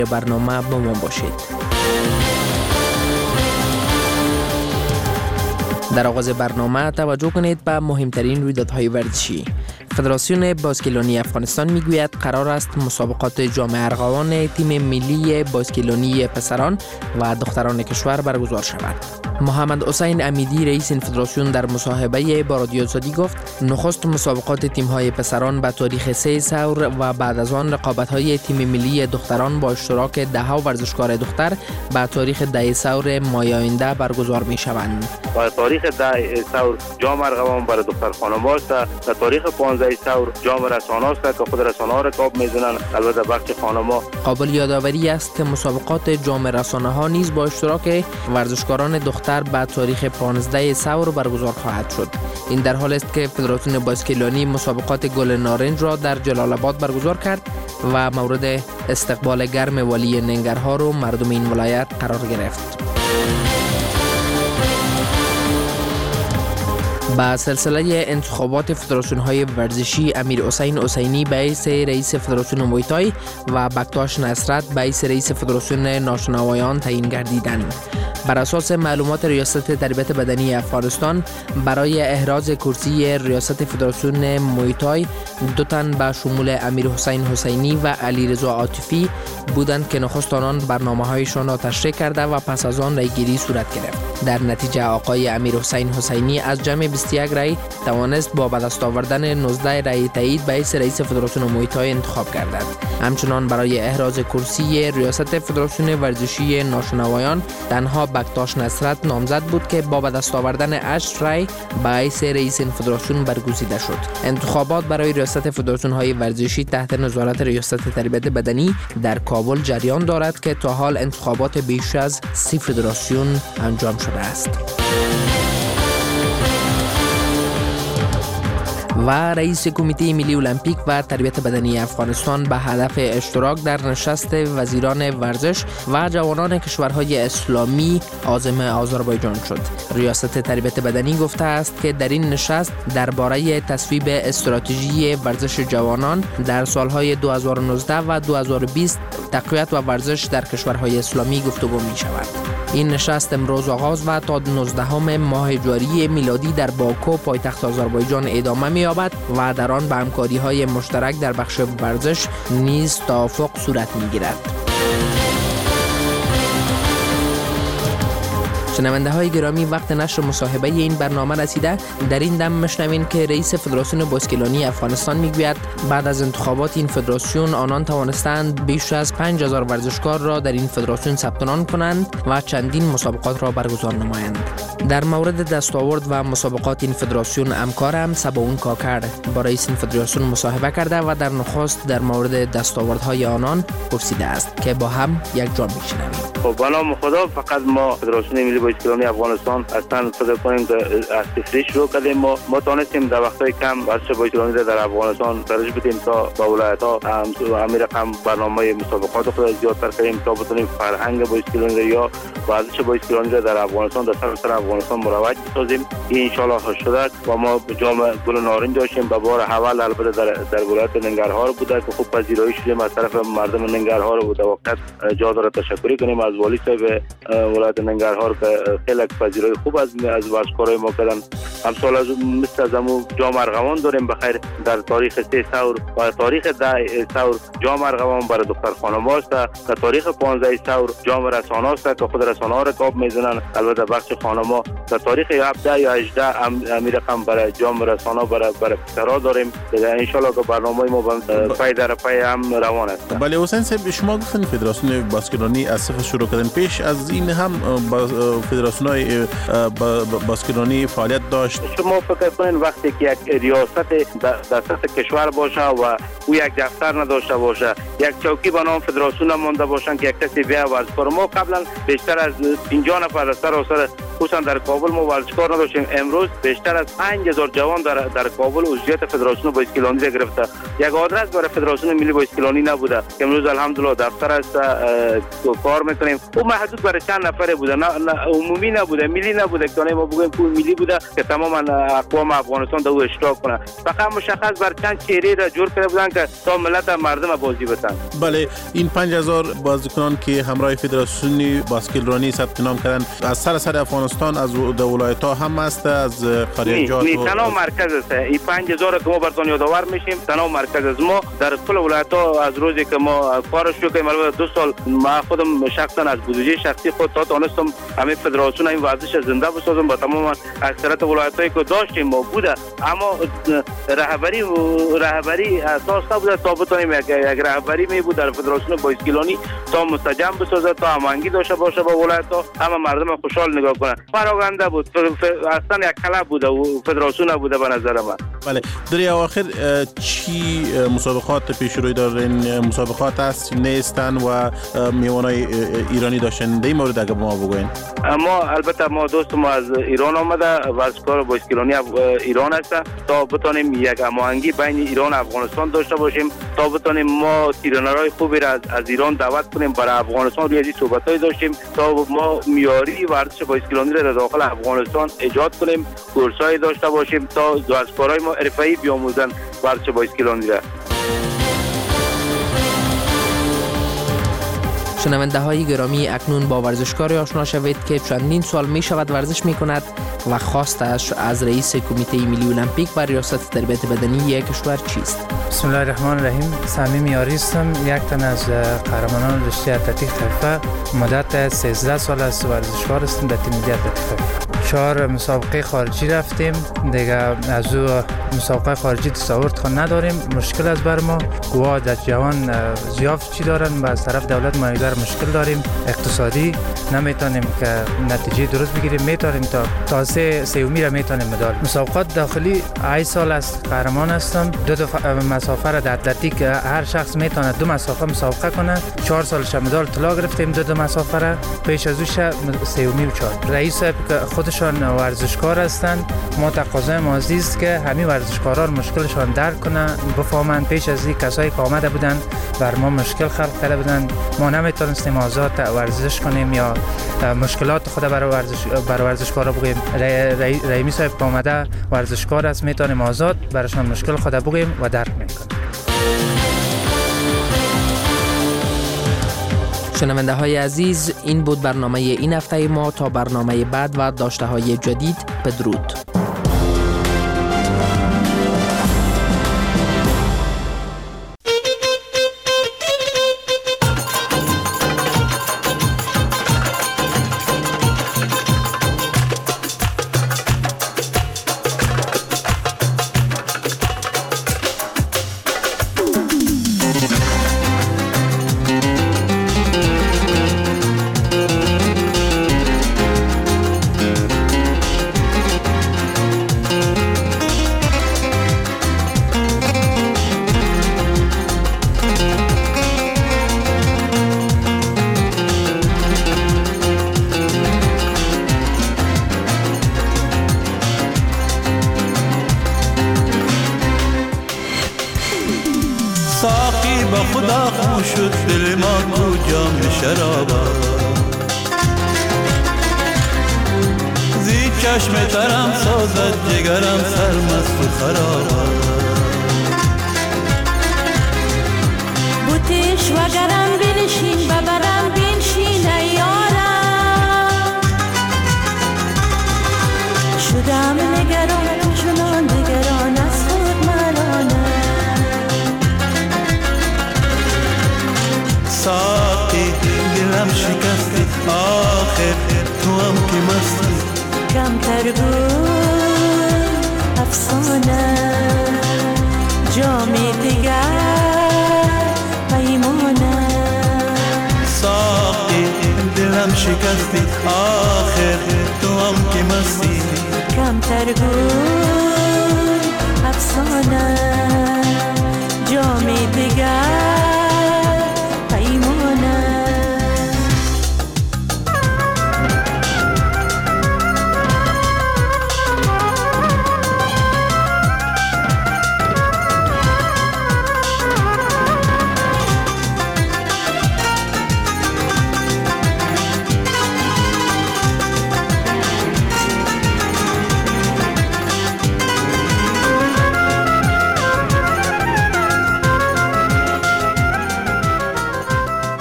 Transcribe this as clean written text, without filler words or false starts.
برنامه با ما باشید. در آغاز برنامه توجه کنید به مهمترین رویدادهای ورزشی. فدراسیون باسکتبال افغانستان میگوید قرار است مسابقات جام ارغوان تیم ملی باسکتبال پسران و دختران کشور برگزار شود. محمد حسین امیدی رئیس این فدراسیون در مصاحبه با رادیو آزادی گفت نخست مسابقات تیم‌های پسران به تاریخ 3 ثور و بعد از آن رقابت‌های تیم ملی دختران با اشتراک 10 ورزشکار دختر به تاریخ 10 ثور ماه آینده برگزار می‌شوند. با تاریخ 10 ثور جام ارغوان برای دختر خانم‌ها است، تا تاریخ 15 ثور جام رسانه است که خود رسانه‌ها رقابت می‌زنند. البته بخش خانم‌ها قابل یادآوری است که مسابقات جام رسانه‌ها نیز با اشتراک ورزشکاران دختر به تاریخ 15 ثور برگزار خواهد شد. این در حال است که فدراسیون باسکتبال مسابقات گل نارنج را در جلال آباد برگزار کرد و مورد استقبال گرم والی ننگرهار و مردم این ولایت قرار گرفت. با سلسله انتخابات فدراسیون‌های ورزشی امیر حسین حسینی به حیث رئیس فدراسیون موی تای و بکتاش نصرت به حیث رئیس فدراسیون ناشنوایان تعیین گردیدند. بر اساس معلومات ریاست تربیت بدنی افغانستان برای احراز کرسی ریاست فدراسیون موی تای 2 تن به شمول امیر حسین حسینی و علی رضا عاطفی بودند که نخست آنان برنامه‌هایشان را تشریح کرده و پس از آن رأی‌گیری صورت گرفت. در نتیجه آقای امیر حسین حسینی از جمع 21 رأی توانست با به دست آوردن 19 رأی تایید به حیث رئیس فدراسیون موی تای انتخاب گردد. همچنان برای احراز کرسی ریاست فدراسیون ورزشی ناشنوایان تنها بکتاش نصرت نامزد بود که با به دست آوردن 8 رأی به حیث رئیس این فدراسیون برگزیده شد. انتخابات برای ریاست فدراسیون‌های ورزشی تحت نظارت ریاست تربیت بدنی در کابل جریان دارد که تا حال انتخابات بیش از 30 فدراسیون انجام شده است. و رئیس کمیته ملی المپیک و تربیت بدنی افغانستان به هدف اشتراک در نشست وزیران ورزش و جوانان کشورهای اسلامی عازم آذربایجان شد. ریاست تربیت بدنی گفته است که در این نشست درباره تصویب استراتژی ورزش جوانان در سالهای 2019 و 2020 تقویت و ورزش در کشورهای اسلامی گفتگو می شود. این نشست امروز آغاز و تا 19 ماه جاری میلادی در باکو پایتخت آذربایجان ادامه می‌یابد و در آن به همکاری‌های مشترک در بخش ورزش نیز توافق صورت می‌گیرد. شنونده های گرامی، وقت نشر مصاحبه این برنامه رسیده. در این دم میشنوین که رئیس فدراسیون باسکتبال افغانستان میگوید بعد از انتخابات این فدراسیون آنان توانستند بیش از 5000 ورزشکار را در این فدراسیون ثبت نام کنند و چندین مسابقات را برگزار نمایند. در مورد دستاورد و مسابقات این فدراسیون همکارم سباون کاکر با رئیس این فدراسیون مصاحبه کرده و در نخست در مورد دستاوردهای آنان پرسیده است که با هم یک جا میشنویم. خب به نام خدا، فقط ما فدراسیون ملی باسکتبال افغانستان اصلا فکر کنیم که از صفر شروع کردیم. ما تونستیم در وقتای کم ورزش باسکتبال در افغانستان ترجیح بدیم تا با ولایت‌ها امیر هم برنامه مسابقات خود زیادتر کنیم تا بتونیم فرهنگ باسکتبال یا ورزش باسکتبال در افغانستان در سراسر افغانستان مروج بسازیم. این ان شاء الله شده و ما جام گل نارنج داشتیم به بار اول، البته در ولایت ننگرهار بوده که خوب پذیرایی شدیم از طرف مردم ننگرهار و در وقت جا داره تشکر کنیم از والی صاحب ولایت ننگرهار که خیلی پذیرایی خوب از ورزشکارای ما کردن. امسال از مثل از جام ارغوان داریم بخیر در تاریخ 3 ثور و تاریخ 10 ثور جام ارغوان برای دختر خانم‌ها است که تاریخ 15 ثور جام رسانه است که خود رسانه‌ها رقابت می‌زنند. البته بخش خانم‌ها در تاریخ 17 یا 18 امیر رقم برای جام رسانه برای پسرها داریم. ان شاء الله که برنامه ما پای در پای هم روان است. بله حسین صاحب، شما گفتن فدراسیون باسکتبال از صفر شروع کردن. پیش از این هم فدراسیون‌های باسکتبال فعالیت داشت. شما فکر کنین وقتی که یک ریاست در سطح کشور باشه و او یک دفتر نداشته باشه، یک چوکی به نام فدراسیون مانده باشن که یک کسی بیا ورزشکار، ما قبلا بیشتر از 50 نفر سراسر خصوصا در کابل ما ورزشکار نداشتیم. امروز بیشتر از 5000 جوان در کابل عضویت فدراسیون بایسکلانی را گرفته. یک آدرس برای فدراسیون ملی بایسکلانی نبوده. امروز الحمدلله دفتر است کار میکنیم. او محدود برای چند نفره بوده، نه عمومی نبوده، ملی نبوده که ما بگیم پول ملی بوده که تمام اقوام افغانستان در او اشتراک کنه. فقط مشخص بر چند چهره را جور کرده بودن که تا ملت مردم بازی بتن. بله، این 5000 بازیکنان که همراه فدراسیون باسکتبال ثبت نام کردن از سراسر افغانستان، از ولایت‌ها هم است، از خارجات نه تنها مرکز است. این 5000 که ما براتون یادآور میشیم تنها مرکز از ما در کل ولایت‌ها. از روزی که ما کارش رو کردیم البته 2 سال ما خودم شخصا از بودجه شخصی خود تا تونستم همین فدراسیون این ورزش زنده بسازم با تمام اکثریت ولایت‌هایی که داشتیم ما بوده، اما رهبری اساس نبوده تا بتونیم یک رهبری می بود در فدراسیون بایسکلانی تا مستجم بسازه، تا هماهنگی داشته باشه با ولایت‌ها، همه مردم خوشحال نگاه کنه. پراگنده بود، اصلا یک کلب بوده و فدراسیون نبوده به نظر من. بله، در اواخر چی مسابقات پیش روی دارین؟ مسابقات است نیستن و میوانای ایرانی داشتن؟ در این مورد اگه با ما بگوین. البته ما دوست ما از ایران آمده، ورزشکار بایسکلانی ایران است، تا بتونیم یک هماهنگی بین ایران و افغانستان داشته باشیم، تا بتونیم ما ترینرهای خوبی را از ایران دعوت کنیم برای افغانستان. روی این صحبت‌های داشتیم تا ما معیاری ورزش بایسکلانی را داخل افغانستان ایجاد کنیم، کورس‌های داشته باشیم تا ورزشکارای ما حرفه‌ای بیاموزن ورزش بایسکلانی را. شنونده های گرامی، اکنون با ورزشکاری آشنا شوید که چندین سال می شود ورزش می کند و خواستش از رئیس کمیته ملی المپیک و ریاست تربیت بدنی کشور چیست؟ بسم الله الرحمن الرحیم. صمیم یاری هستم، یک تن از قهرمانان رشته اتلتیک حرفه. مدت 13 سال است ورزشکار هستم در تیم ملی اتلتیک حرفه. 4 مسابقه خارجی رفتیم دیگه، از او مسابقه خارجی تصاورت خود نداریم. مشکل از بر ما گواه در جوان زیاف چی دارن و از طرف دولت ما مشکل داریم اقتصادی، نمیتونیم که نتیجه درست بگیریم. میتونیم تا سومی را میتونیم مدال. مسابقات داخلی 8 سال است قهرمان هستم. 2 مسافه را در اتلتیک هر شخص میتونه 2 مسافه مسابقه کنه. 4 سالش مدال طلا گرفتیم 2 مسافه را. پیش از اوش سومی و 4. رئیس که خودشان ورزشکار هستند، ما تقاضای ما است که همین ورزشکاران مشکلشان درک کنه، بفهمند. پیش از این کسایی که آمده بودن بر ما مشکل خلق کرده بودن، ما نمیتونستیم آزاد ورزش کنیم یا مشکلات خود برای ورزشکارا بگیم. رئیس صاحب که آمده ورزشکار است، میتونیم آزاد براشون مشکل خود بگیم و درک میکنیم. شنونده های عزیز، این بود برنامه این هفته ما. تا برنامه بعد و داشته های جدید، بدرود. ساقی با خدا خو شد، دل ما کو جام شرابا، زی چشم ترم سازد جگرم سرمست و خرابا. بوتش و گرم بنشین ببرم بنشین ایارم، شدم نگران چنان نگران از خود مرانم. ساقی دلم شکستی، آخر تو هم که مستی، کمتر بود افسانه جامی دیگر پیمانه. ساقی دلم شکستی، آخر تو هم که مستی، کمتر بود افسانه جامی دیگر